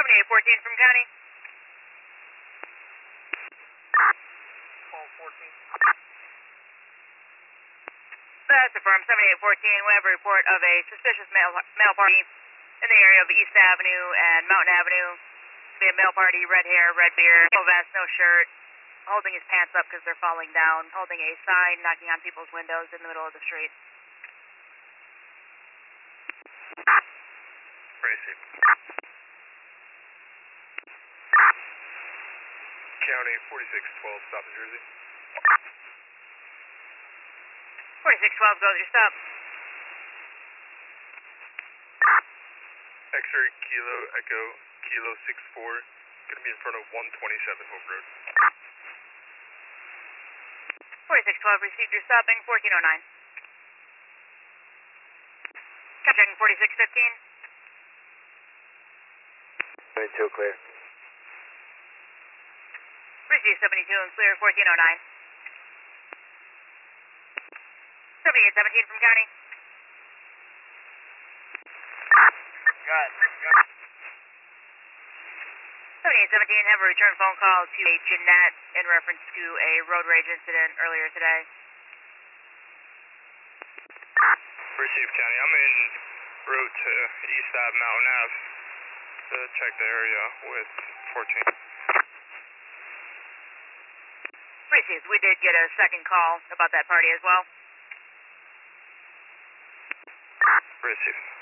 7814 from County. 1214. That's affirmed. 7814. We have a report of a suspicious male party in the area of East Avenue and Mountain Avenue. Be a male party, red hair, red beard, no vest, no shirt, holding his pants up because they're falling down, holding a sign, knocking on people's windows in the middle of the street. Racing. County 4612, stop in Jersey. 4612, goes your stop. X-ray Kilo Echo Kilo 64, going to be in front of 127 Hope Road. 4612, received your stopping, 1409. Checking 4615. 72 clear. Received 72 and clear, 1409. 7817 from County. Got it. 7817, have a return phone call to a Jeanette in reference to a road rage incident earlier today. Received County, I'm in route to East Ave Mountain Ave to check the area with 14. Received, we did get a second call about that party as well. Received.